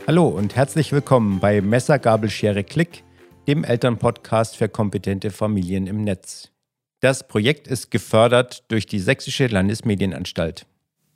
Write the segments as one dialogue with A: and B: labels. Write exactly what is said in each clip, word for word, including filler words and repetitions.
A: Hallo und herzlich willkommen bei Messer, Gabel, Schere, Klick, dem Elternpodcast für kompetente Familien im Netz. Das Projekt ist gefördert durch die Sächsische Landesmedienanstalt.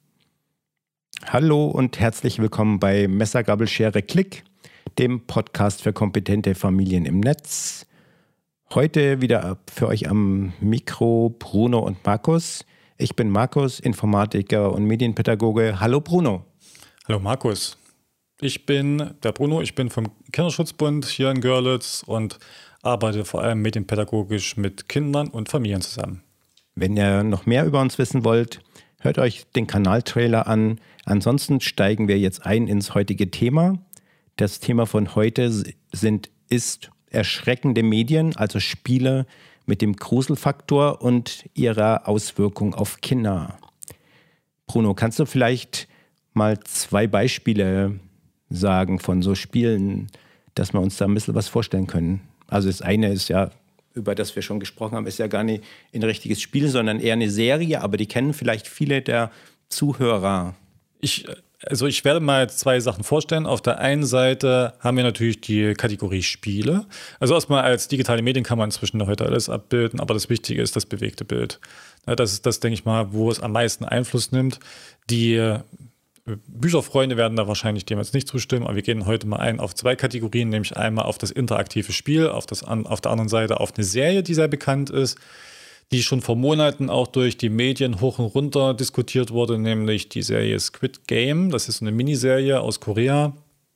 A: Hallo und herzlich willkommen bei Messer, Gabel, Schere, Klick, dem Podcast für kompetente Familien im Netz. Heute wieder für euch am Mikro Bruno und Markus. Ich bin Markus, Informatiker und Medienpädagoge. Hallo Bruno.
B: Hallo Markus. Ich bin der Bruno, ich bin vom Kinderschutzbund hier in Görlitz und arbeite vor allem medienpädagogisch mit Kindern und Familien zusammen.
A: Wenn ihr noch mehr über uns wissen wollt, hört euch den Kanaltrailer an. Ansonsten steigen wir jetzt ein ins heutige Thema. Das Thema von heute sind, ist erschreckende Medien, also Spiele mit dem Gruselfaktor und ihrer Auswirkung auf Kinder. Bruno, kannst du vielleicht mal zwei Beispiele sagen von so Spielen, dass wir uns da ein bisschen was vorstellen können? Also das eine ist ja, über das wir schon gesprochen haben, ist ja gar nicht ein richtiges Spiel, sondern eher eine Serie, aber die kennen vielleicht viele der Zuhörer.
B: Ich, also ich werde mal zwei Sachen vorstellen. Auf der einen Seite haben wir natürlich die Kategorie Spiele. Also erstmal als digitale Medien kann man inzwischen heute alles abbilden, aber das Wichtige ist das bewegte Bild. Das ist das, denke ich mal, wo es am meisten Einfluss nimmt. Die Bücherfreunde werden da wahrscheinlich dem jetzt nicht zustimmen, aber wir gehen heute mal ein auf zwei Kategorien, nämlich einmal auf das interaktive Spiel, auf, das, auf der anderen Seite auf eine Serie, die sehr bekannt ist, die schon vor Monaten auch durch die Medien hoch und runter diskutiert wurde, nämlich die Serie Squid Game. Das ist so eine Miniserie aus Korea,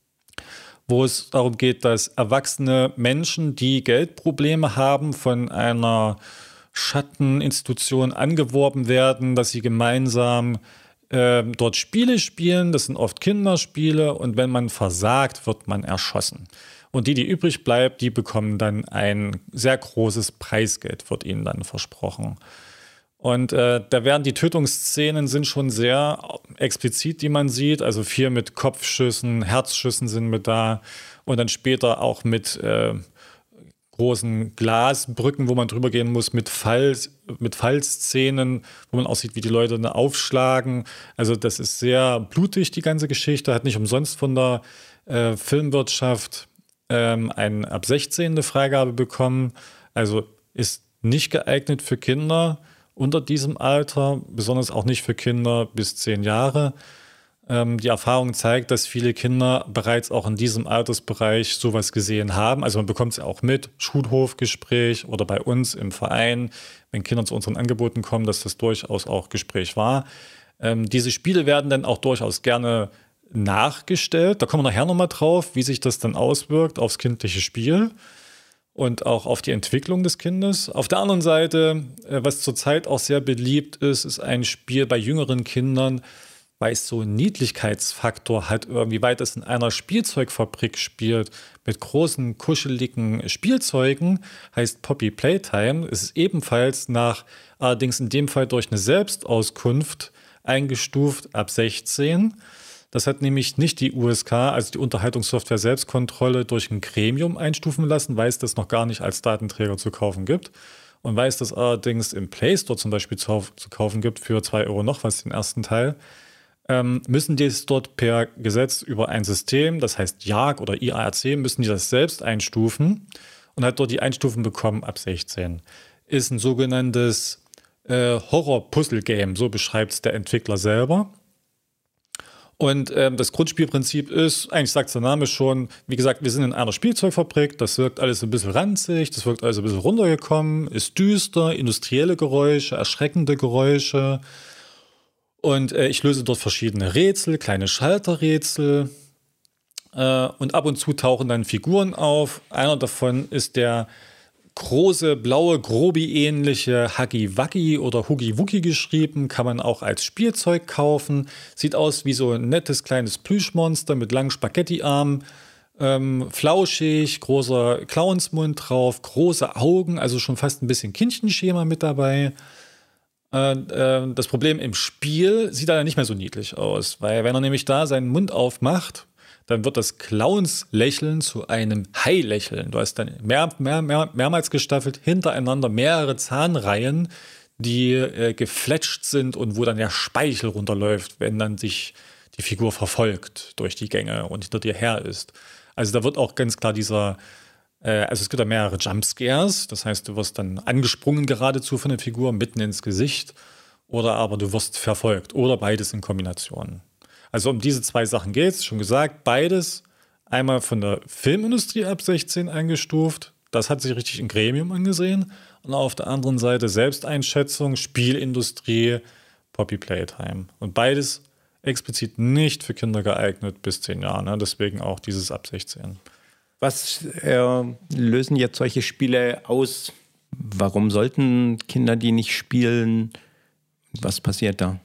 B: wo es darum geht, dass erwachsene Menschen, die Geldprobleme haben, von einer Schatteninstitution angeworben werden, dass sie gemeinsam äh, dort Spiele spielen. Das sind oft Kinderspiele und wenn man versagt, wird man erschossen. Und die, die übrig bleibt, die bekommen dann ein sehr großes Preisgeld, wird ihnen dann versprochen. Und äh, da werden die Tötungsszenen sind schon sehr explizit, die man sieht. Also viel mit Kopfschüssen, Herzschüssen sind mit da. Und dann später auch mit äh, großen Glasbrücken, wo man drüber gehen muss, mit, Fall, mit Fallszenen, wo man auch sieht, wie die Leute dann aufschlagen. Also das ist sehr blutig, die ganze Geschichte. Hat nicht umsonst von der äh, Filmwirtschaft eine ab sechzehn eine Freigabe bekommen, also ist nicht geeignet für Kinder unter diesem Alter, besonders auch nicht für Kinder bis zehn Jahre. Ähm, die Erfahrung zeigt, dass viele Kinder bereits auch in diesem Altersbereich sowas gesehen haben. Also man bekommt es ja auch mit, Schulhofgespräch oder bei uns im Verein, wenn Kinder zu unseren Angeboten kommen, dass das durchaus auch Gespräch war. Ähm, diese Spiele werden dann auch durchaus gerne nachgestellt. Da kommen wir nachher nochmal drauf, wie sich das dann auswirkt aufs kindliche Spiel und auch auf die Entwicklung des Kindes. Auf der anderen Seite, was zurzeit auch sehr beliebt ist, ist ein Spiel bei jüngeren Kindern, weil es so einen Niedlichkeitsfaktor hat, irgendwie, weil es in einer Spielzeugfabrik spielt, mit großen, kuscheligen Spielzeugen, heißt Poppy Playtime. Es ist ebenfalls nach, allerdings in dem Fall durch eine Selbstauskunft eingestuft ab sechzehn. Das hat nämlich nicht die U S K, also die Unterhaltungssoftware Selbstkontrolle, durch ein Gremium einstufen lassen, weil es das noch gar nicht als Datenträger zu kaufen gibt. Und weil es das allerdings im Play Store zum Beispiel zu, zu kaufen gibt für zwei Euro noch was, den ersten Teil, ähm, müssen die es dort per Gesetz über ein System, das heißt J A G oder I A R C, müssen die das selbst einstufen und hat dort die Einstufen bekommen ab sechzehn. Ist ein sogenanntes äh, Horror-Puzzle-Game, so beschreibt es der Entwickler selber. Und ähm, das Grundspielprinzip ist, eigentlich sagt der Name schon, wie gesagt, wir sind in einer Spielzeugfabrik, das wirkt alles ein bisschen ranzig, das wirkt alles ein bisschen runtergekommen, ist düster, industrielle Geräusche, erschreckende Geräusche. Und äh, ich löse dort verschiedene Rätsel, kleine Schalterrätsel. Äh, und ab und zu tauchen dann Figuren auf. Einer davon ist der große, blaue, Grobi-ähnliche Huggy-Wuggy oder Huggy-Wuggy geschrieben, kann man auch als Spielzeug kaufen. Sieht aus wie so ein nettes kleines Plüschmonster mit langen Spaghetti-Armen. Ähm, flauschig, großer Clownsmund drauf, große Augen, also schon fast ein bisschen Kindchenschema mit dabei. Äh, äh, das Problem im Spiel sieht er nicht mehr so niedlich aus, weil wenn er nämlich da seinen Mund aufmacht, dann wird das Clowns-Lächeln zu einem Hai-Lächeln. Du hast dann mehr, mehr, mehr, mehrmals gestaffelt hintereinander mehrere Zahnreihen, die äh, gefletscht sind und wo dann der Speichel runterläuft, wenn dann sich die Figur verfolgt durch die Gänge und hinter dir her ist. Also da wird auch ganz klar dieser, äh, also es gibt da mehrere Jumpscares, das heißt, du wirst dann angesprungen geradezu von der Figur mitten ins Gesicht oder aber du wirst verfolgt oder beides in Kombination. Also um diese zwei Sachen geht es, schon gesagt, beides einmal von der Filmindustrie ab sechzehn eingestuft, das hat sich richtig ein Gremium angesehen und auf der anderen Seite Selbsteinschätzung, Spielindustrie, Poppy Playtime und beides explizit nicht für Kinder geeignet bis zehn Jahre, ne? Deswegen auch dieses ab sechzehn.
A: Was äh, lösen jetzt solche Spiele aus? Warum sollten Kinder die nicht spielen? Was passiert da?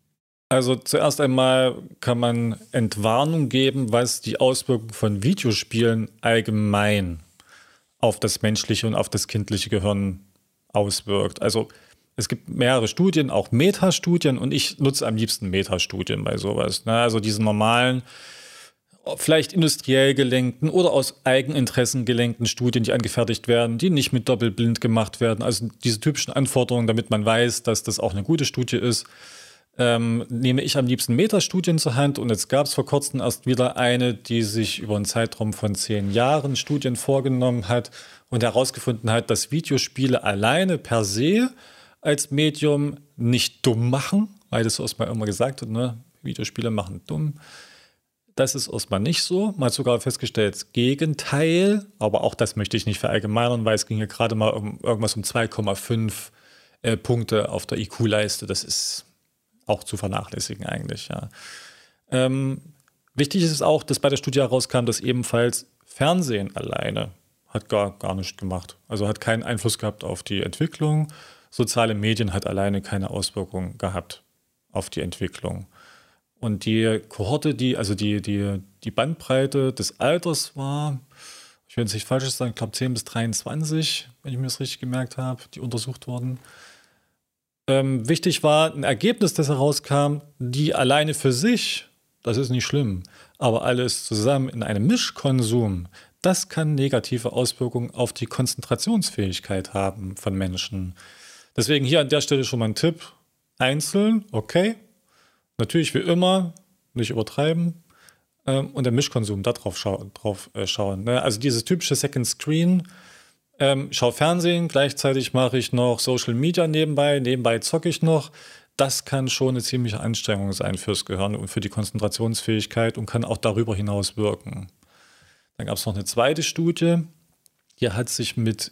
B: Also zuerst einmal kann man Entwarnung geben, was die Auswirkungen von Videospielen allgemein auf das menschliche und auf das kindliche Gehirn auswirkt. Also es gibt mehrere Studien, auch Metastudien, und ich nutze am liebsten Metastudien bei sowas. Ne? Also diese normalen, vielleicht industriell gelenkten oder aus Eigeninteressen gelenkten Studien, die angefertigt werden, die nicht mit doppelblind gemacht werden. Also diese typischen Anforderungen, damit man weiß, dass das auch eine gute Studie ist. Ähm, nehme ich am liebsten Metastudien zur Hand, und jetzt gab es vor kurzem erst wieder eine, die sich über einen Zeitraum von zehn Jahren Studien vorgenommen hat und herausgefunden hat, dass Videospiele alleine per se als Medium nicht dumm machen, weil das erstmal immer gesagt wird, ne? Videospiele machen dumm. Das ist erstmal nicht so. Man hat sogar festgestellt, das Gegenteil, aber auch das möchte ich nicht verallgemeinern, weil es ging ja gerade mal um irgendwas um zwei Komma fünf äh, Punkte auf der I Q-Leiste. Das ist auch zu vernachlässigen eigentlich, ja. Ähm, wichtig ist es auch, dass bei der Studie herauskam, dass ebenfalls Fernsehen alleine hat gar, gar nichts gemacht. Also hat keinen Einfluss gehabt auf die Entwicklung. Soziale Medien hat alleine keine Auswirkung gehabt auf die Entwicklung. Und die Kohorte, die, also die, die, die Bandbreite des Alters war, ich will jetzt nicht falsch sagen, ich glaube zehn bis dreiundzwanzig, wenn ich mir das richtig gemerkt habe, die untersucht wurden. Ähm, wichtig war ein Ergebnis, das herauskam, die alleine für sich, das ist nicht schlimm, aber alles zusammen in einem Mischkonsum, das kann negative Auswirkungen auf die Konzentrationsfähigkeit haben von Menschen. Deswegen hier an der Stelle schon mal ein Tipp. Einzeln, okay. Natürlich wie immer, nicht übertreiben. Ähm, und der Mischkonsum, da drauf, schau drauf äh, schauen. Ne? Also dieses typische Second Screen. Ähm, schau Fernsehen, gleichzeitig mache ich noch Social Media nebenbei, nebenbei zocke ich noch. Das kann schon eine ziemliche Anstrengung sein fürs Gehirn und für die Konzentrationsfähigkeit und kann auch darüber hinaus wirken. Dann gab es noch eine zweite Studie, die hat sich mit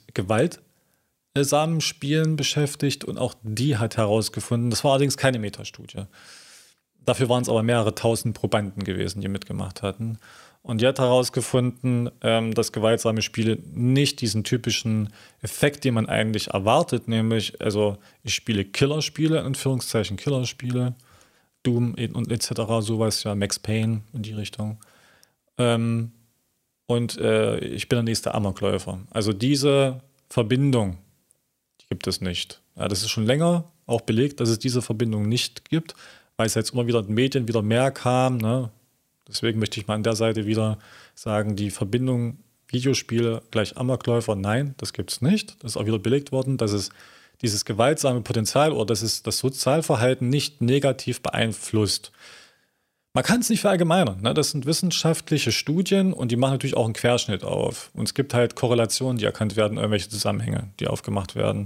B: Gewaltsamen-Spielen beschäftigt und auch die hat herausgefunden, das war allerdings keine Metastudie. Dafür waren es aber mehrere tausend Probanden gewesen, die mitgemacht hatten. Und die hat herausgefunden, ähm, dass gewaltsame Spiele nicht diesen typischen Effekt, den man eigentlich erwartet, nämlich, also ich spiele Killerspiele, in Anführungszeichen Killerspiele, Doom und et cetera, sowas, ja, Max Payne in die Richtung. Ähm, und äh, ich bin der nächste Amokläufer. Also diese Verbindung, die gibt es nicht. Ja, das ist schon länger auch belegt, dass es diese Verbindung nicht gibt, weil es jetzt immer wieder in den Medien wieder mehr kam, ne? Deswegen möchte ich mal an der Seite wieder sagen, die Verbindung Videospiele gleich Amokläufer, nein, das gibt es nicht. Das ist auch wieder belegt worden, dass es dieses gewaltsame Potenzial oder dass es das Sozialverhalten nicht negativ beeinflusst. Man kann es nicht verallgemeinern. Ne? Das sind wissenschaftliche Studien und die machen natürlich auch einen Querschnitt auf. Und es gibt halt Korrelationen, die erkannt werden, irgendwelche Zusammenhänge, die aufgemacht werden.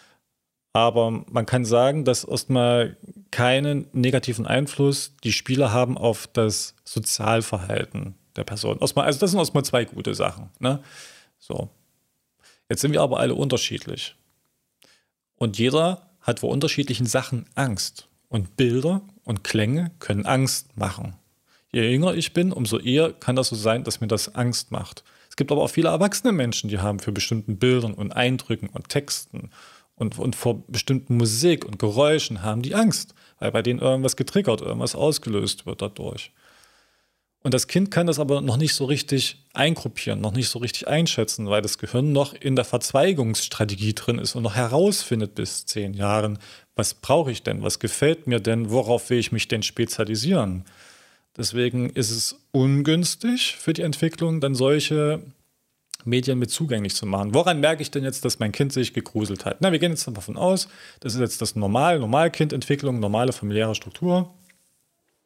B: Aber man kann sagen, dass erstmal keinen negativen Einfluss die Spiele haben auf das Sozialverhalten der Person. Erstmal, also das sind erstmal zwei gute Sachen. Ne? So. Jetzt sind wir aber alle unterschiedlich. Und jeder hat vor unterschiedlichen Sachen Angst. Und Bilder und Klänge können Angst machen. Je jünger ich bin, umso eher kann das so sein, dass mir das Angst macht. Es gibt aber auch viele erwachsene Menschen, die haben für bestimmten Bildern und Eindrücken und Texten Und, und vor bestimmten Musik und Geräuschen haben die Angst, weil bei denen irgendwas getriggert, irgendwas ausgelöst wird dadurch. Und das Kind kann das aber noch nicht so richtig eingruppieren, noch nicht so richtig einschätzen, weil das Gehirn noch in der Verzweigungsstrategie drin ist und noch herausfindet bis zehn Jahren, was brauche ich denn, was gefällt mir denn, worauf will ich mich denn spezialisieren. Deswegen ist es ungünstig für die Entwicklung, dann solche Medien mit zugänglich zu machen. Woran merke ich denn jetzt, dass mein Kind sich gegruselt hat? Na, wir gehen jetzt davon aus, das ist jetzt das Normal, Normalkindentwicklung, normale familiäre Struktur.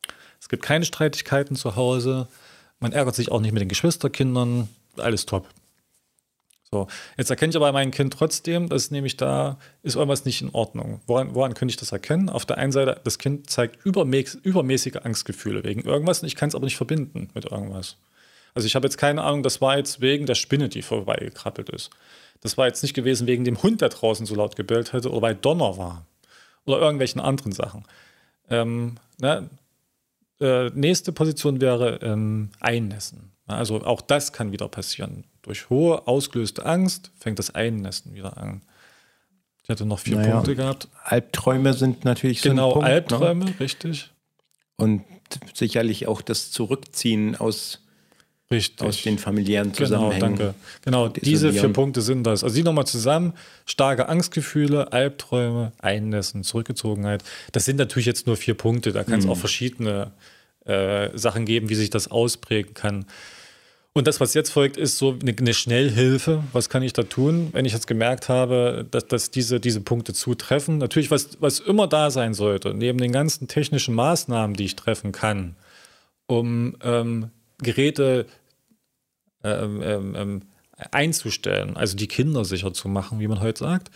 B: Es gibt keine Streitigkeiten zu Hause. Man ärgert sich auch nicht mit den Geschwisterkindern. Alles top. So, jetzt erkenne ich aber bei meinem Kind trotzdem, dass nämlich da ist irgendwas nicht in Ordnung. Woran, woran könnte ich das erkennen? Auf der einen Seite, das Kind zeigt übermäß, übermäßige Angstgefühle wegen irgendwas und ich kann es aber nicht verbinden mit irgendwas. Also ich habe jetzt keine Ahnung, das war jetzt wegen der Spinne, die vorbeigekrabbelt ist. Das war jetzt nicht gewesen wegen dem Hund, der draußen so laut gebellt hätte oder weil Donner war. Oder irgendwelchen anderen Sachen. Ähm, ne? äh, nächste Position wäre ähm, Einnässen. Also auch das kann wieder passieren. Durch hohe ausgelöste Angst fängt das Einnässen wieder an. Ich hatte noch vier
A: naja,
B: Punkte gehabt.
A: Albträume sind natürlich so
B: genau,
A: ein Punkt.
B: Genau, Albträume,
A: ne?
B: Richtig.
A: Und sicherlich auch das Zurückziehen aus,
B: richtig.
A: aus den familiären Zusammenhängen.
B: Genau, danke. Genau, diese vier Punkte sind das. Also die nochmal zusammen. Starke Angstgefühle, Albträume, Einnässen, Zurückgezogenheit. Das sind natürlich jetzt nur vier Punkte. Da kann es mhm. auch verschiedene äh, Sachen geben, wie sich das ausprägen kann. Und das, was jetzt folgt, ist so eine, eine Schnellhilfe. Was kann ich da tun, wenn ich jetzt gemerkt habe, dass, dass diese, diese Punkte zutreffen? Natürlich, was, was immer da sein sollte, neben den ganzen technischen Maßnahmen, die ich treffen kann, um ähm, Geräte ähm, ähm, einzustellen, also die Kinder sicher zu machen, wie man heute sagt,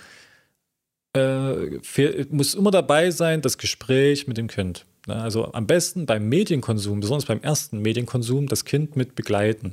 B: äh, für, muss immer dabei sein, das Gespräch mit dem Kind. Also am besten beim Medienkonsum, besonders beim ersten Medienkonsum, das Kind mit begleiten.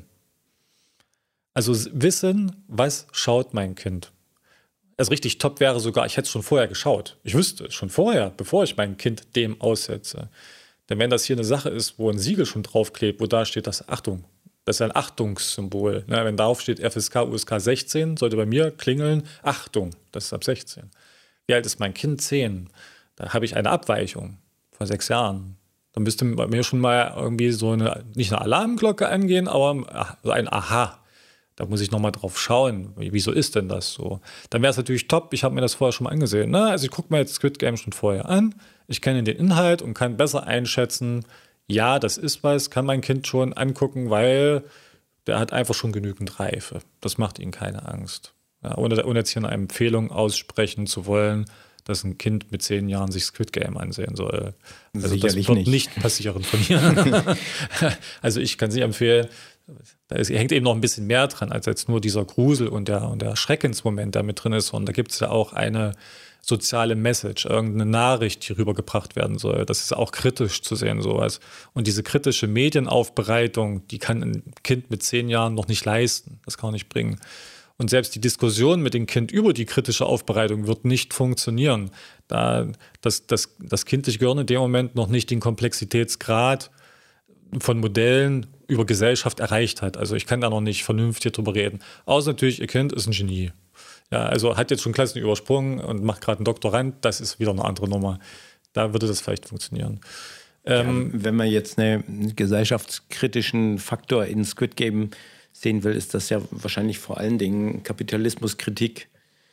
B: Also wissen, was schaut mein Kind. Also richtig top wäre sogar, ich hätte es schon vorher geschaut. Ich wüsste es schon vorher, bevor ich mein Kind dem aussetze. Denn wenn das hier eine Sache ist, wo ein Siegel schon draufklebt, wo da steht das Achtung, das ist ein Achtungssymbol. Ne? Wenn darauf steht F S K, U S K sechzehn, sollte bei mir klingeln, Achtung, das ist ab sechzehn. Wie alt ist mein Kind? zehn. Da habe ich eine Abweichung vor sechs Jahren. Dann müsste bei mir schon mal irgendwie so eine, nicht eine Alarmglocke angehen, aber so ein Aha. Da muss ich nochmal drauf schauen. Wieso ist denn das so? Dann wäre es natürlich top. Ich habe mir das vorher schon mal angesehen. Ne? Also ich gucke mir jetzt Squid Game schon vorher an. Ich kenne den Inhalt und kann besser einschätzen, ja, das ist was, kann mein Kind schon angucken, weil der hat einfach schon genügend Reife. Das macht ihm keine Angst. Ja, ohne, ohne jetzt hier eine Empfehlung aussprechen zu wollen, dass ein Kind mit zehn Jahren sich Squid Game ansehen soll. Also
A: sicherlich
B: das wird
A: nicht.
B: nicht passieren von mir. Also ich kann es nicht empfehlen. Da ist, hängt eben noch ein bisschen mehr dran, als jetzt nur dieser Grusel und der, und der Schreckensmoment, der mit drin ist. Und da gibt es ja auch eine soziale Message, irgendeine Nachricht, die rübergebracht werden soll. Das ist auch kritisch zu sehen, sowas. Und diese kritische Medienaufbereitung, die kann ein Kind mit zehn Jahren noch nicht leisten. Das kann man nicht bringen. Und selbst die Diskussion mit dem Kind über die kritische Aufbereitung wird nicht funktionieren, da das, das, das kindliche Gehirn in dem Moment noch nicht den Komplexitätsgrad von Modellen über Gesellschaft erreicht hat. Also ich kann da noch nicht vernünftig drüber reden. Außer natürlich, ihr Kind ist ein Genie. Ja, also hat jetzt schon Klassen übersprungen und macht gerade einen Doktorand. Das ist wieder eine andere Nummer. Da würde das vielleicht funktionieren. Ähm,
A: ja, wenn man jetzt einen gesellschaftskritischen Faktor in Squid Game sehen will, ist das ja wahrscheinlich vor allen Dingen Kapitalismuskritik.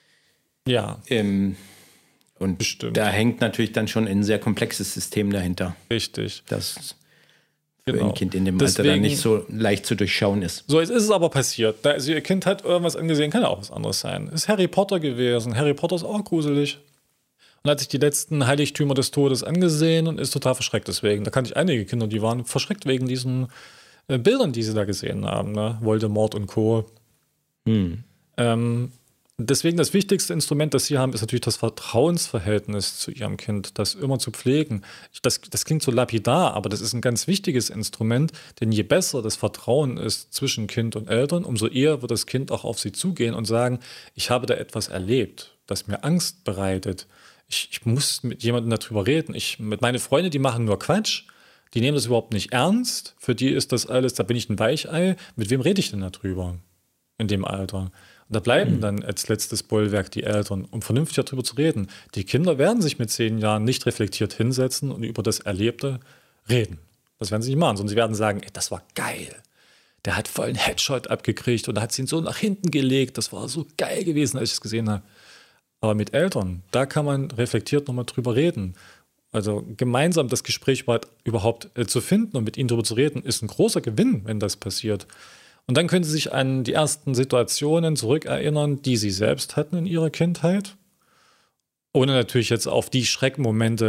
B: Ja.
A: Ähm, und
B: bestimmt.
A: Da hängt natürlich dann schon ein sehr komplexes System dahinter.
B: Richtig.
A: Das für
B: genau.
A: ein Kind in dem
B: Deswegen,
A: Alter dann nicht so leicht zu durchschauen ist.
B: So, jetzt ist es aber passiert. Also ihr Kind hat irgendwas angesehen, kann ja auch was anderes sein. Ist Harry Potter gewesen. Harry Potter ist auch gruselig. Und hat sich die letzten Heiligtümer des Todes angesehen und ist total verschreckt deswegen. Da kannte ich einige Kinder, die waren verschreckt wegen diesen äh, Bildern, die sie da gesehen haben. Ne? Voldemort und Co.
A: Hm.
B: Ähm, Deswegen das wichtigste Instrument, das Sie haben, ist natürlich das Vertrauensverhältnis zu Ihrem Kind, das immer zu pflegen. Das, das klingt so lapidar, aber das ist ein ganz wichtiges Instrument, denn je besser das Vertrauen ist zwischen Kind und Eltern, umso eher wird das Kind auch auf Sie zugehen und sagen, ich habe da etwas erlebt, das mir Angst bereitet. Ich, ich muss mit jemandem darüber reden. Ich, mit meine Freunde, die machen nur Quatsch, die nehmen das überhaupt nicht ernst. Für die ist das alles, da bin ich ein Weichei. Mit wem rede ich denn darüber in dem Alter? Da bleiben dann als letztes Bollwerk die Eltern, um vernünftig darüber zu reden. Die Kinder werden sich mit zehn Jahren nicht reflektiert hinsetzen und über das Erlebte reden. Das werden sie nicht machen, sondern sie werden sagen, ey, das war geil. Der hat voll einen Headshot abgekriegt und hat ihn so nach hinten gelegt. Das war so geil gewesen, als ich es gesehen habe. Aber mit Eltern, da kann man reflektiert nochmal drüber reden. Also gemeinsam das Gespräch überhaupt zu finden und mit ihnen darüber zu reden, ist ein großer Gewinn, wenn das passiert. Und dann können Sie sich an die ersten Situationen zurückerinnern, die Sie selbst hatten in Ihrer Kindheit. Ohne natürlich jetzt auf die Schreckmomente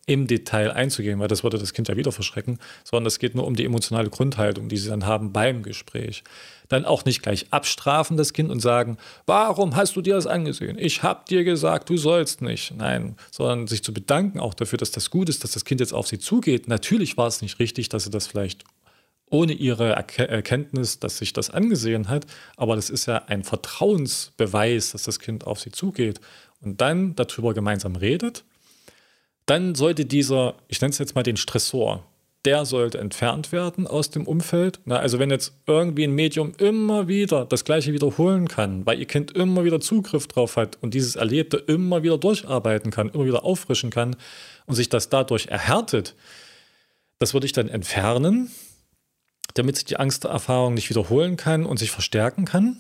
B: im Detail einzugehen, weil das würde das Kind ja wieder verschrecken, sondern es geht nur um die emotionale Grundhaltung, die sie dann haben beim Gespräch. Dann auch nicht gleich abstrafen das Kind und sagen, warum hast du dir das angesehen? Ich habe dir gesagt, du sollst nicht. Nein, sondern sich zu bedanken auch dafür, dass das gut ist, dass das Kind jetzt auf sie zugeht. Natürlich war es nicht richtig, dass sie das vielleicht ohne ihre Erkenntnis, dass sich das angesehen hat, aber das ist ja ein Vertrauensbeweis, dass das Kind auf sie zugeht und dann darüber gemeinsam redet. Dann sollte dieser, ich nenne es jetzt mal den Stressor, der sollte entfernt werden aus dem Umfeld. Na, also wenn jetzt irgendwie ein Medium immer wieder das Gleiche wiederholen kann, weil ihr Kind immer wieder Zugriff drauf hat und dieses Erlebte immer wieder durcharbeiten kann, immer wieder auffrischen kann und sich das dadurch erhärtet, das würde ich dann entfernen, damit sich die Angsterfahrung nicht wiederholen kann und sich verstärken kann.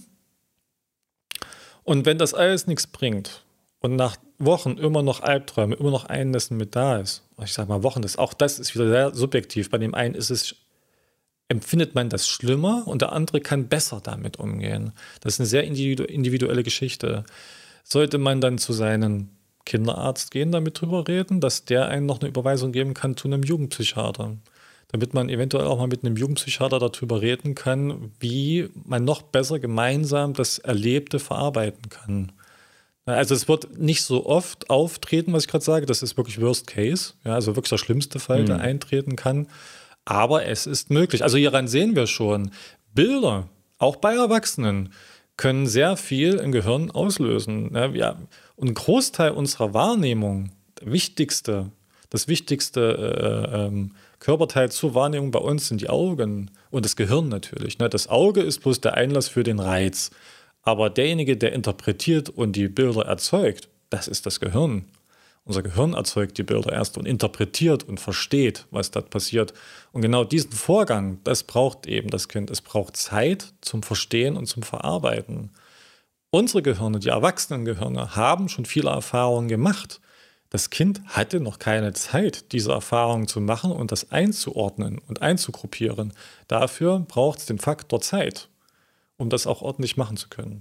B: Und wenn das alles nichts bringt und nach Wochen immer noch Albträume, immer noch Einnässen mit da ist, ich sage mal Wochen, das, auch das ist wieder sehr subjektiv. Bei dem einen ist es, empfindet man das schlimmer und der andere kann besser damit umgehen. Das ist eine sehr individuelle Geschichte. Sollte man dann zu seinem Kinderarzt gehen, damit drüber reden, dass der einen noch eine Überweisung geben kann zu einem Jugendpsychiater, damit man eventuell auch mal mit einem Jugendpsychiater darüber reden kann, wie man noch besser gemeinsam das Erlebte verarbeiten kann. Also es wird nicht so oft auftreten, was ich gerade sage, das ist wirklich Worst Case, ja, also wirklich der schlimmste Fall, mhm. der eintreten kann, aber es ist möglich. Also hieran sehen wir schon, Bilder, auch bei Erwachsenen, können sehr viel im Gehirn auslösen. Ja, ja. Und ein Großteil unserer Wahrnehmung, der wichtigste, das wichtigste äh, ähm, Körperteil zur Wahrnehmung bei uns sind die Augen und das Gehirn natürlich. Ne? Das Auge ist bloß der Einlass für den Reiz. Aber derjenige, der interpretiert und die Bilder erzeugt, das ist das Gehirn. Unser Gehirn erzeugt die Bilder erst und interpretiert und versteht, was dort passiert. Und genau diesen Vorgang, das braucht eben das Kind. Es braucht Zeit zum Verstehen und zum Verarbeiten. Unsere Gehirne, die Erwachsenengehirne, haben schon viele Erfahrungen gemacht. Das Kind hatte noch keine Zeit, diese Erfahrungen zu machen und das einzuordnen und einzugruppieren. Dafür braucht es den Faktor Zeit, um das auch ordentlich machen zu können.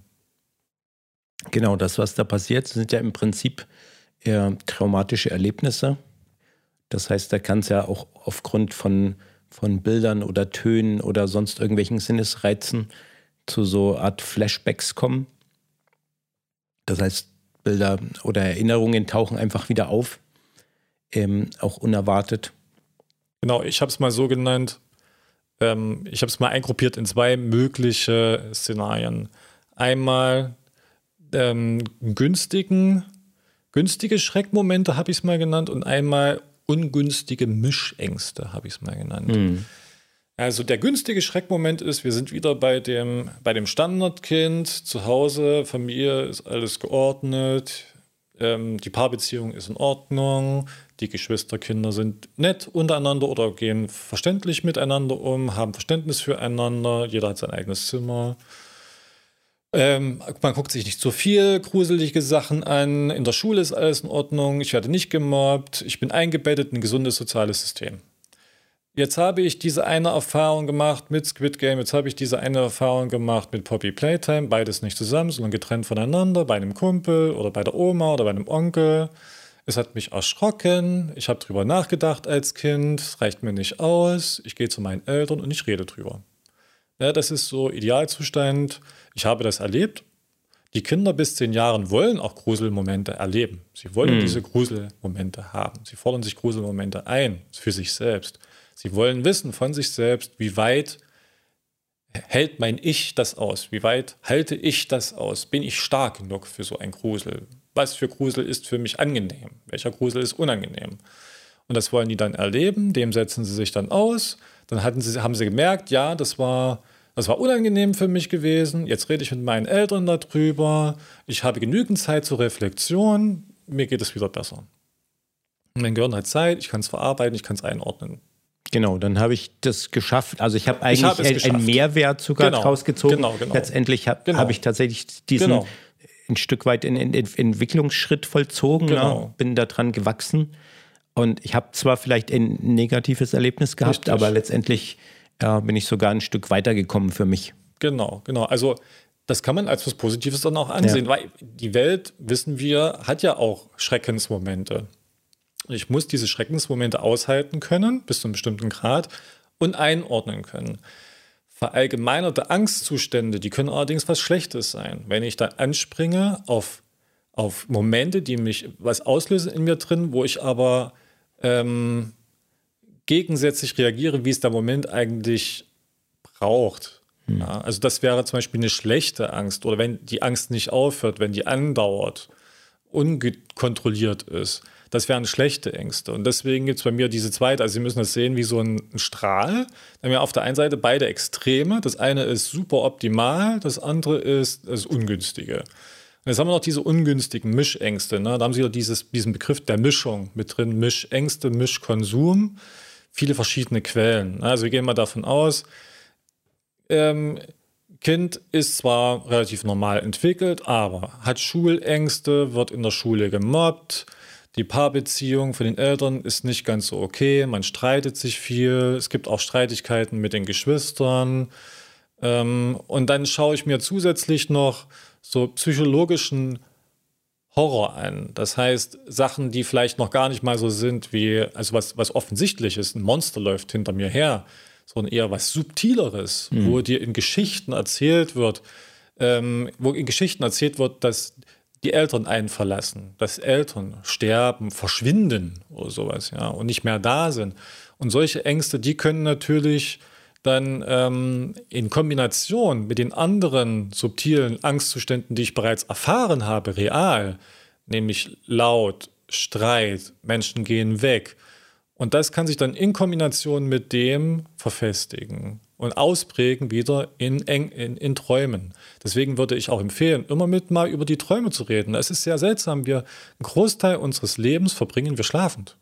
A: Genau, das, was da passiert, sind ja im Prinzip eher traumatische Erlebnisse. Das heißt, da kann es ja auch aufgrund von, von Bildern oder Tönen oder sonst irgendwelchen Sinnesreizen zu so Art Flashbacks kommen. Das heißt, Bilder oder Erinnerungen tauchen einfach wieder auf, ähm, auch unerwartet.
B: Genau, ich habe es mal so genannt, ähm, ich habe es mal eingruppiert in zwei mögliche Szenarien. Einmal ähm, günstigen, günstige Schreckmomente habe ich es mal genannt und einmal ungünstige Mischängste habe ich es mal genannt. Mhm. Also der günstige Schreckmoment ist, wir sind wieder bei dem, bei dem Standardkind, zu Hause, Familie ist alles geordnet, ähm, die Paarbeziehung ist in Ordnung, die Geschwisterkinder sind nett untereinander oder gehen verständlich miteinander um, haben Verständnis füreinander, jeder hat sein eigenes Zimmer. Ähm, man guckt sich nicht so viel gruselige Sachen an, in der Schule ist alles in Ordnung, ich werde nicht gemobbt, ich bin eingebettet in ein gesundes soziales System. Jetzt habe ich diese eine Erfahrung gemacht mit Squid Game, jetzt habe ich diese eine Erfahrung gemacht mit Poppy Playtime, beides nicht zusammen, sondern getrennt voneinander, bei einem Kumpel oder bei der Oma oder bei einem Onkel. Es hat mich erschrocken, ich habe drüber nachgedacht als Kind, es reicht mir nicht aus, ich gehe zu meinen Eltern und ich rede drüber. Ja, das ist so Idealzustand, ich habe das erlebt. Die Kinder bis zehn Jahren wollen auch Gruselmomente erleben. Sie wollen mhm. diese Gruselmomente haben. Sie fordern sich Gruselmomente ein für sich selbst. Sie wollen wissen von sich selbst, wie weit hält mein Ich das aus? Wie weit halte ich das aus? Bin ich stark genug für so ein Grusel? Was für Grusel ist für mich angenehm? Welcher Grusel ist unangenehm? Und das wollen die dann erleben, dem setzen sie sich dann aus. Dann hatten sie, haben sie gemerkt, ja, das war, das war unangenehm für mich gewesen. Jetzt rede ich mit meinen Eltern darüber. Ich habe genügend Zeit zur Reflexion. Mir geht es wieder besser. Mein Gehirn hat Zeit, ich kann es verarbeiten, ich kann es einordnen.
A: Genau, dann habe ich das geschafft. Also ich habe eigentlich ich hab ein, einen Mehrwert sogar genau, rausgezogen. Genau, genau. Letztendlich habe genau. hab ich tatsächlich diesen genau. ein Stück weit in, in, in Entwicklungsschritt vollzogen. Genau. Ja, bin daran gewachsen. Und ich habe zwar vielleicht ein negatives Erlebnis gehabt, Richtig. aber letztendlich ja, bin ich sogar ein Stück weitergekommen für mich.
B: Genau, genau. Also das kann man als was Positives dann auch ansehen, ja. weil die Welt, wissen wir, hat ja auch Schreckensmomente. Ich muss diese Schreckensmomente aushalten können, bis zu einem bestimmten Grad, und einordnen können. Verallgemeinerte Angstzustände, die können allerdings was Schlechtes sein. Wenn ich dann anspringe auf, auf Momente, die mich was auslösen in mir drin, wo ich aber ähm, gegensätzlich reagiere, wie es der Moment eigentlich braucht. Hm. Ja, also das wäre zum Beispiel eine schlechte Angst, oder wenn die Angst nicht aufhört, wenn die andauert, unkontrolliert ist. Das wären schlechte Ängste. Und deswegen gibt es bei mir diese zweite, also Sie müssen das sehen wie so ein, ein Strahl. Da haben wir auf der einen Seite beide Extreme. Das eine ist super optimal, das andere ist das Ungünstige. Und jetzt haben wir noch diese ungünstigen Mischängste. Ne? Da haben Sie ja dieses, diesen Begriff der Mischung mit drin. Mischängste, Mischkonsum, viele verschiedene Quellen. Also wir gehen mal davon aus, ähm, Kind ist zwar relativ normal entwickelt, aber hat Schulängste, wird in der Schule gemobbt. Die Paarbeziehung von den Eltern ist nicht ganz so okay, man streitet sich viel, es gibt auch Streitigkeiten mit den Geschwistern. Ähm, und dann schaue ich mir zusätzlich noch so psychologischen Horror an. Das heißt, Sachen, die vielleicht noch gar nicht mal so sind wie, also was, was offensichtlich ist, ein Monster läuft hinter mir her, sondern eher was Subtileres, mhm. wo dir in Geschichten erzählt wird, ähm, wo in Geschichten erzählt wird, dass die Eltern einen verlassen, dass Eltern sterben, verschwinden oder sowas, ja, und nicht mehr da sind. Und solche Ängste, die können natürlich dann ähm, in Kombination mit den anderen subtilen Angstzuständen, die ich bereits erfahren habe, real, nämlich Laut, Streit, Menschen gehen weg. Und das kann sich dann in Kombination mit dem verfestigen und ausprägen wieder in, in, in Träumen. Deswegen würde ich auch empfehlen, immer mit mal über die Träume zu reden. Es ist sehr seltsam, wir einen Großteil unseres Lebens verbringen wir schlafend.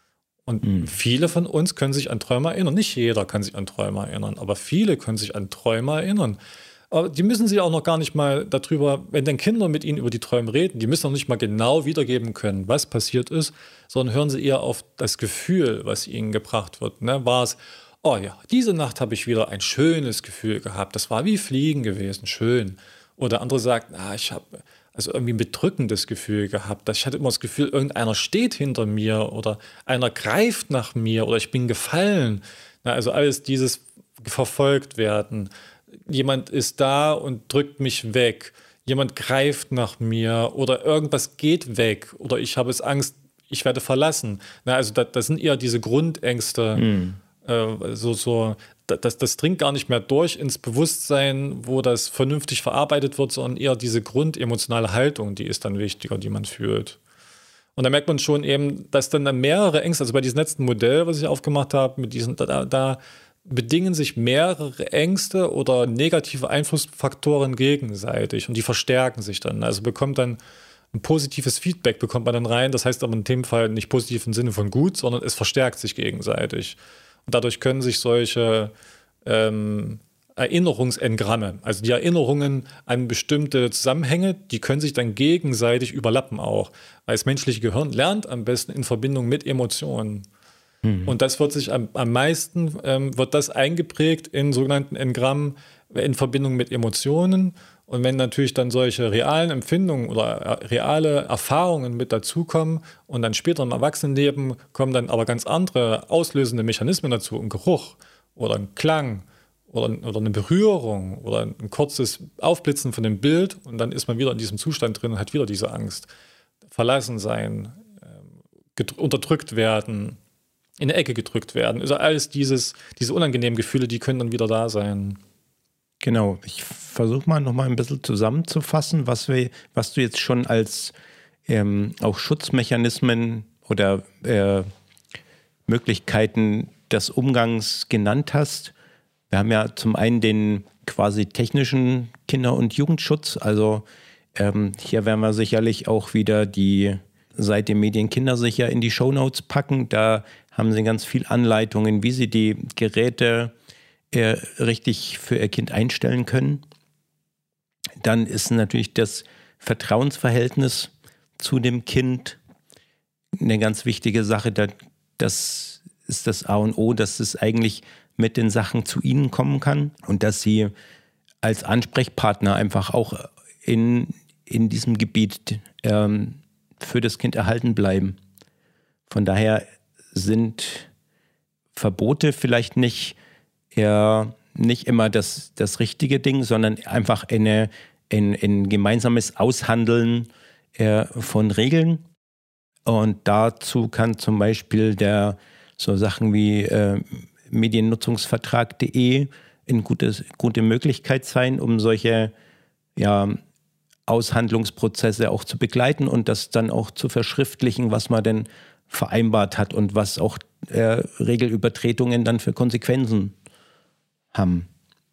B: Und mhm. viele von uns können sich an Träume erinnern. Nicht jeder kann sich an Träume erinnern, aber viele können sich an Träume erinnern. Aber die müssen sich auch noch gar nicht mal darüber, wenn dann Kinder mit ihnen über die Träume reden, die müssen noch nicht mal genau wiedergeben können, was passiert ist, sondern hören sie eher auf das Gefühl, was ihnen gebracht wird. Ne? War es, oh ja, diese Nacht habe ich wieder ein schönes Gefühl gehabt, das war wie Fliegen gewesen, schön. Oder andere sagen, ah, ich habe also irgendwie ein bedrückendes Gefühl gehabt. Ich hatte immer das Gefühl, irgendeiner steht hinter mir oder einer greift nach mir oder ich bin gefallen. Na, also alles dieses verfolgt werden. Jemand ist da und drückt mich weg. Jemand greift nach mir oder irgendwas geht weg oder ich habe es Angst, ich werde verlassen. Na, also das, das sind eher diese Grundängste. Mhm. Äh, so, so, das, das dringt gar nicht mehr durch ins Bewusstsein, wo das vernünftig verarbeitet wird, sondern eher diese grundemotionale Haltung, die ist dann wichtiger, die man fühlt. Und da merkt man schon eben, dass dann mehrere Ängste, also bei diesem letzten Modell, was ich aufgemacht habe, mit diesen, da, da bedingen sich mehrere Ängste oder negative Einflussfaktoren gegenseitig und die verstärken sich dann. Also bekommt dann ein positives Feedback, bekommt man dann rein. Das heißt aber in dem Fall nicht positiv im Sinne von gut, sondern es verstärkt sich gegenseitig. Und dadurch können sich solche ähm, Erinnerungsengramme, also die Erinnerungen an bestimmte Zusammenhänge, die können sich dann gegenseitig überlappen auch. Weil das menschliche Gehirn lernt am besten in Verbindung mit Emotionen. Und das wird sich am, am meisten, ähm, wird das eingeprägt in sogenannten Engrammen in Verbindung mit Emotionen. Und wenn natürlich dann solche realen Empfindungen oder reale Erfahrungen mit dazukommen und dann später im Erwachsenenleben kommen dann aber ganz andere auslösende Mechanismen dazu, ein Geruch oder ein Klang oder, oder eine Berührung oder ein kurzes Aufblitzen von dem Bild und dann ist man wieder in diesem Zustand drin und hat wieder diese Angst. Verlassen sein, äh, unterdrückt werden, in eine Ecke gedrückt werden. Also alles dieses, diese unangenehmen Gefühle, die können dann wieder da sein.
A: Genau. Ich versuche mal noch mal ein bisschen zusammenzufassen, was wir, was du jetzt schon als ähm, auch Schutzmechanismen oder äh, Möglichkeiten des Umgangs genannt hast. Wir haben ja zum einen den quasi technischen Kinder- und Jugendschutz. Also ähm, hier werden wir sicherlich auch wieder die Seite Medien Kindersicher in die Shownotes packen. Da haben sie ganz viel Anleitungen, wie sie die Geräte äh, richtig für ihr Kind einstellen können. Dann ist natürlich das Vertrauensverhältnis zu dem Kind eine ganz wichtige Sache. Das ist das A und O, dass es eigentlich mit den Sachen zu ihnen kommen kann und dass sie als Ansprechpartner einfach auch in, in diesem Gebiet ähm, für das Kind erhalten bleiben. Von daher sind Verbote vielleicht nicht eher nicht immer das, das richtige Ding, sondern einfach eine, ein, ein gemeinsames Aushandeln äh, von Regeln. Und dazu kann zum Beispiel der so Sachen wie äh, Mediennutzungsvertrag punkt de eine gute, gute Möglichkeit sein, um solche ja, Aushandlungsprozesse auch zu begleiten und das dann auch zu verschriftlichen, was man denn vereinbart hat und was auch äh, Regelübertretungen dann für Konsequenzen haben.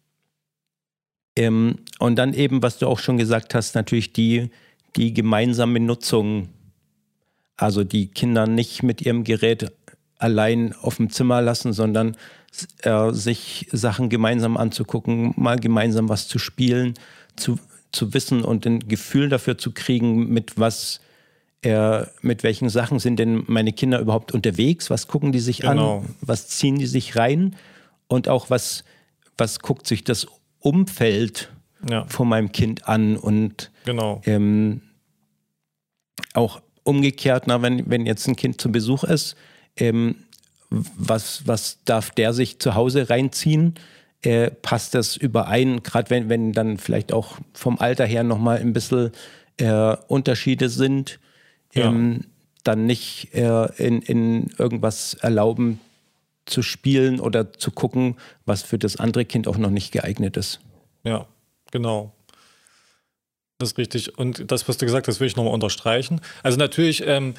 A: Ähm, und dann eben, was du auch schon gesagt hast, natürlich die, die gemeinsame Nutzung, also die Kinder nicht mit ihrem Gerät allein auf dem Zimmer lassen, sondern äh, sich Sachen gemeinsam anzugucken, mal gemeinsam was zu spielen, zu, zu wissen und ein Gefühl dafür zu kriegen, mit was äh, mit welchen Sachen sind denn meine Kinder überhaupt unterwegs, was gucken die sich
B: Genau.
A: an, was ziehen die sich rein und auch was was guckt sich das Umfeld
B: ja.
A: von meinem Kind an und
B: genau.
A: ähm, auch umgekehrt, na, wenn, wenn jetzt ein Kind zu Besuch ist, ähm, was, was darf der sich zu Hause reinziehen? Äh, passt das überein, gerade wenn, wenn dann vielleicht auch vom Alter her nochmal ein bisschen äh, Unterschiede sind, ähm, ja. dann nicht äh, in, in irgendwas erlauben, zu spielen oder zu gucken, was für das andere Kind auch noch nicht geeignet ist.
B: Ja, genau. Das ist richtig. Und das, was du gesagt hast, will ich nochmal unterstreichen. Also natürlich ähm,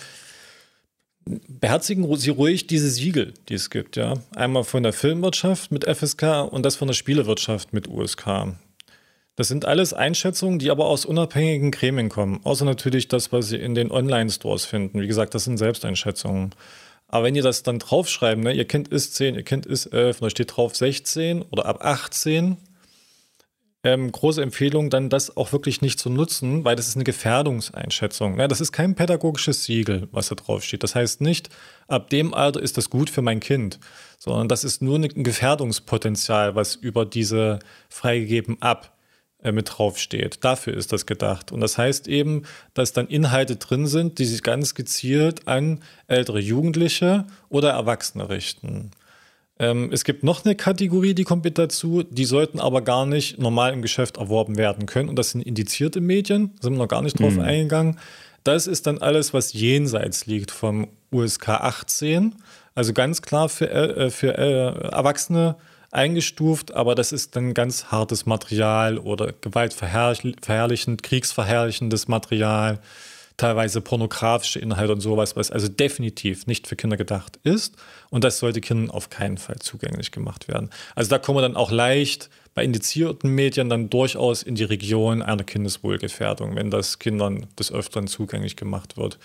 B: beherzigen Sie ruhig diese Siegel, die es gibt. Ja, einmal von der Filmwirtschaft mit F S K und das von der Spielewirtschaft mit U S K. Das sind alles Einschätzungen, die aber aus unabhängigen Gremien kommen. Außer natürlich das, was Sie in den Online-Stores finden. Wie gesagt, das sind Selbsteinschätzungen. Aber wenn ihr das dann draufschreiben, ne, ihr Kind ist zehn, ihr Kind ist elf, und da steht drauf sechzehn oder ab achtzehn, ähm, große Empfehlung, dann das auch wirklich nicht zu nutzen, weil das ist eine Gefährdungseinschätzung. Ne? Das ist kein pädagogisches Siegel, was da drauf steht. Das heißt nicht, ab dem Alter ist das gut für mein Kind, sondern das ist nur ein Gefährdungspotenzial, was über diese freigegeben ab mit draufsteht. Dafür ist das gedacht. Und das heißt eben, dass dann Inhalte drin sind, die sich ganz gezielt an ältere Jugendliche oder Erwachsene richten. Ähm, es gibt noch eine Kategorie, die kommt mit dazu, die sollten aber gar nicht normal im Geschäft erworben werden können. Und das sind indizierte Medien, da sind wir noch gar nicht drauf mhm. eingegangen. Das ist dann alles, was jenseits liegt vom U S K achtzehn. Also ganz klar für, äh, für äh, Erwachsene eingestuft, aber das ist dann ganz hartes Material oder gewaltverherrlichend, kriegsverherrlichendes Material, teilweise pornografische Inhalte und sowas, was also definitiv nicht für Kinder gedacht ist. Und das sollte Kindern auf keinen Fall zugänglich gemacht werden. Also da kommen wir dann auch leicht bei indizierten Medien dann durchaus in die Region einer Kindeswohlgefährdung, wenn das Kindern des Öfteren zugänglich gemacht wird,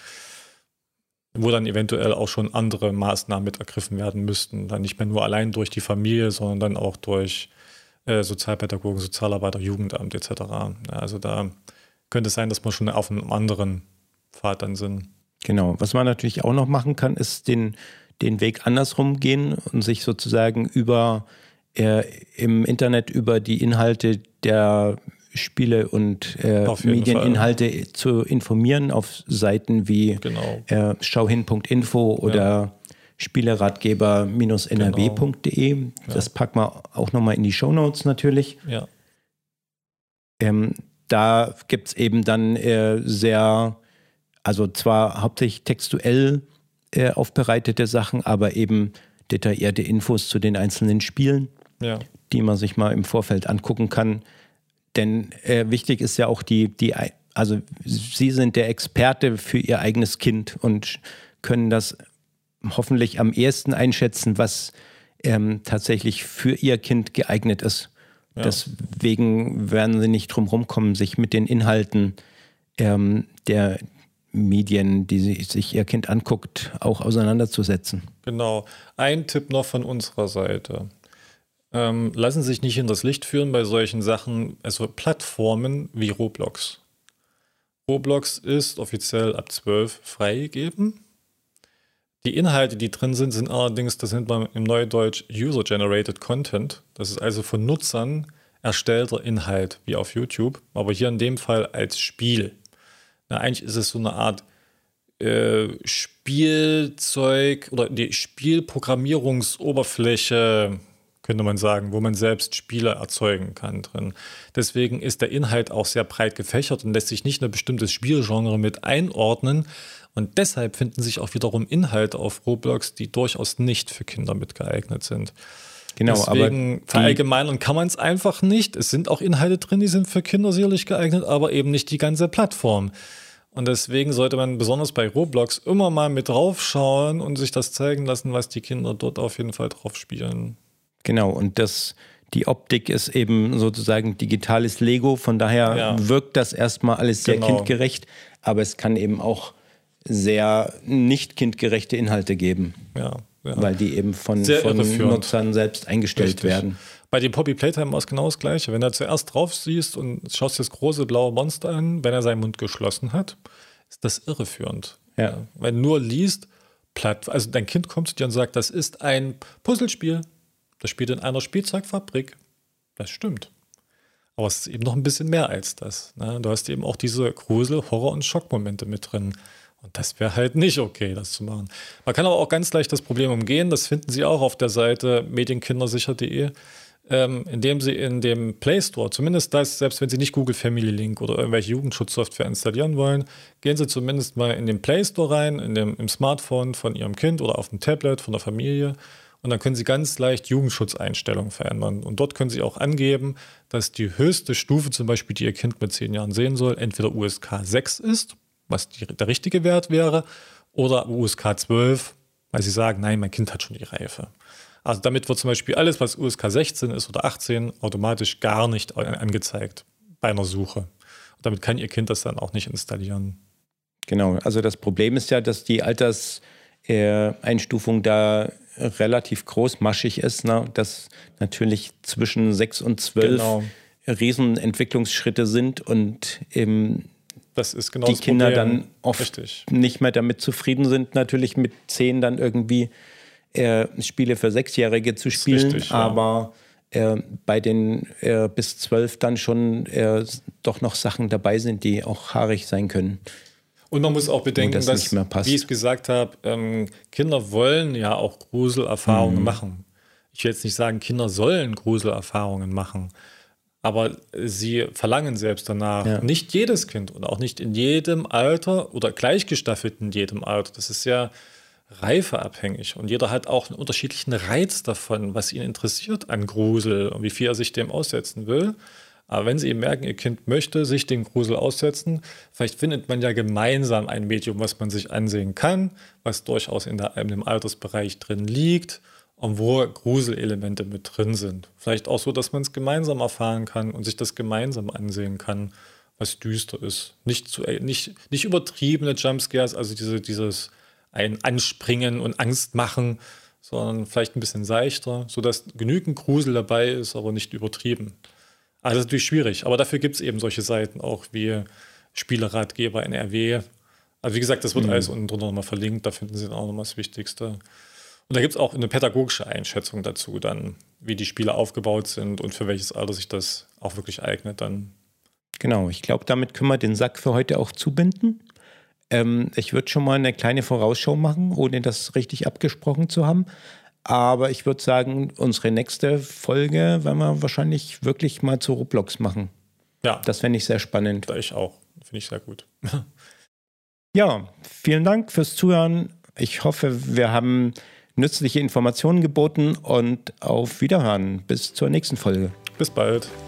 B: wo dann eventuell auch schon andere Maßnahmen mit ergriffen werden müssten. Dann nicht mehr nur allein durch die Familie, sondern dann auch durch äh, Sozialpädagogen, Sozialarbeiter, Jugendamt et cetera. Ja, also da könnte es sein, dass wir schon auf einem anderen Pfad dann sind.
A: Genau. Was man natürlich auch noch machen kann, ist den, den Weg andersrum gehen und sich sozusagen über äh, im Internet über die Inhalte der Spiele und äh, Medieninhalte Fall. zu informieren auf Seiten wie
B: genau.
A: äh, schauhin punkt info oder ja. spieleratgeber Bindestrich n r w punkt de. Genau. Das ja. packen wir auch nochmal in die Shownotes natürlich.
B: Ja.
A: Ähm, da gibt es eben dann äh, sehr, also zwar hauptsächlich textuell äh, aufbereitete Sachen, aber eben detaillierte Infos zu den einzelnen Spielen,
B: ja.
A: die man sich mal im Vorfeld angucken kann. Denn äh, wichtig ist ja auch die, die, also Sie sind der Experte für Ihr eigenes Kind und können das hoffentlich am ehesten einschätzen, was ähm, tatsächlich für Ihr Kind geeignet ist. Ja. Deswegen werden Sie nicht drum rumkommen, sich mit den Inhalten ähm, der Medien, die sie, sich Ihr Kind anguckt, auch auseinanderzusetzen.
B: Genau. Ein Tipp noch von unserer Seite. Ähm, lassen sich nicht in das Licht führen bei solchen Sachen, also Plattformen wie Roblox. Roblox ist offiziell ab zwölf freigegeben. Die Inhalte, die drin sind, sind allerdings, das nennt man im Neudeutsch User-Generated Content. Das ist also von Nutzern erstellter Inhalt, wie auf YouTube, aber hier in dem Fall als Spiel. Na, eigentlich ist es so eine Art äh, Spielzeug oder die Spielprogrammierungsoberfläche, könnte man sagen, wo man selbst Spiele erzeugen kann drin. Deswegen ist der Inhalt auch sehr breit gefächert und lässt sich nicht in ein bestimmtes Spielgenre mit einordnen. Und deshalb finden sich auch wiederum Inhalte auf Roblox, die durchaus nicht für Kinder mit geeignet sind.
A: Genau,
B: Deswegen
A: aber
B: verallgemeinern kann man es einfach nicht. Es sind auch Inhalte drin, die sind für Kinder sicherlich geeignet, aber eben nicht die ganze Plattform. Und deswegen sollte man besonders bei Roblox immer mal mit draufschauen und sich das zeigen lassen, was die Kinder dort auf jeden Fall drauf spielen.
A: Genau, und das, die Optik ist eben sozusagen digitales Lego, von daher ja. wirkt das erstmal alles sehr genau. kindgerecht, aber es kann eben auch sehr nicht kindgerechte Inhalte geben. Ja. Ja. Weil die eben von, von Nutzern selbst eingestellt Richtig. werden.
B: Bei dem Poppy Playtime war es genau das Gleiche. Wenn du zuerst drauf siehst und schaust dir das große blaue Monster an, wenn er seinen Mund geschlossen hat, ist das irreführend. Ja. Ja. Wenn du nur liest, platt, also dein Kind kommt zu dir und sagt, das ist ein Puzzlespiel, das spielt in einer Spielzeugfabrik. Das stimmt. Aber es ist eben noch ein bisschen mehr als das. Ne? Du hast eben auch diese Grusel-, Horror- und Schockmomente mit drin. Und das wäre halt nicht okay, das zu machen. Man kann aber auch ganz leicht das Problem umgehen. Das finden Sie auch auf der Seite medienkindersicher punkt de, ähm, indem Sie in dem Play Store, zumindest das, selbst wenn Sie nicht Google Family Link oder irgendwelche Jugendschutzsoftware installieren wollen, gehen Sie zumindest mal in den Play Store rein, in dem, im Smartphone von Ihrem Kind oder auf dem Tablet von der Familie. Und dann können Sie ganz leicht Jugendschutzeinstellungen verändern. Und dort können Sie auch angeben, dass die höchste Stufe zum Beispiel, die Ihr Kind mit zehn Jahren sehen soll, entweder U S K sechs ist, was die, der richtige Wert wäre, oder U S K zwölf, weil sie sagen, nein, mein Kind hat schon die Reife. Also damit wird zum Beispiel alles, was U S K sechzehn ist oder achtzehn, automatisch gar nicht angezeigt bei einer Suche. Und damit kann Ihr Kind das dann auch nicht installieren.
A: Genau, also das Problem ist ja, dass die Alterseinstufung da relativ großmaschig ist, ne? Dass natürlich zwischen sechs und zwölf genau. Riesenentwicklungsschritte sind und eben
B: Das ist genau
A: die
B: das
A: Kinder
B: Problem.
A: dann oft
B: Richtig.
A: nicht mehr damit zufrieden sind, natürlich mit zehn dann irgendwie äh, Spiele für Sechsjährige zu spielen, richtig, aber ja. äh, bei den äh, bis zwölf dann schon äh, doch noch Sachen dabei sind, die auch haarig sein können.
B: Und man muss auch bedenken,
A: das
B: dass, wie ich es gesagt habe, ähm, Kinder wollen ja auch Gruselerfahrungen mhm. machen. Ich will jetzt nicht sagen, Kinder sollen Gruselerfahrungen machen. Aber sie verlangen selbst danach. Ja. Nicht jedes Kind und auch nicht in jedem Alter oder gleichgestaffelt in jedem Alter. Das ist ja reifeabhängig. Und jeder hat auch einen unterschiedlichen Reiz davon, was ihn interessiert an Grusel und wie viel er sich dem aussetzen will. Aber wenn Sie eben merken, Ihr Kind möchte sich dem Grusel aussetzen, vielleicht findet man ja gemeinsam ein Medium, was man sich ansehen kann, was durchaus in, der, in dem Altersbereich drin liegt und wo Gruselelemente mit drin sind. Vielleicht auch so, dass man es gemeinsam erfahren kann und sich das gemeinsam ansehen kann, was düster ist. Nicht, zu, nicht, nicht übertriebene Jumpscares, also diese, dieses ein Anspringen und Angst machen, sondern vielleicht ein bisschen seichter, sodass genügend Grusel dabei ist, aber nicht übertrieben. Also das ist natürlich schwierig, aber dafür gibt es eben solche Seiten auch wie Spieleratgeber N R W. Also wie gesagt, das wird mhm. alles unten drunter nochmal verlinkt, da finden Sie dann auch nochmal das Wichtigste. Und da gibt es auch eine pädagogische Einschätzung dazu dann, wie die Spiele aufgebaut sind und für welches Alter sich das auch wirklich eignet dann.
A: Genau, ich glaube, damit können wir den Sack für heute auch zubinden. Ähm, ich würde schon mal eine kleine Vorausschau machen, ohne das richtig abgesprochen zu haben. Aber ich würde sagen, unsere nächste Folge werden wir wahrscheinlich wirklich mal zu Roblox machen.
B: Ja.
A: Das fände ich sehr spannend.
B: Ich auch. Finde ich sehr gut.
A: Ja, vielen Dank fürs Zuhören. Ich hoffe, wir haben nützliche Informationen geboten und auf Wiederhören. Bis zur nächsten Folge.
B: Bis bald.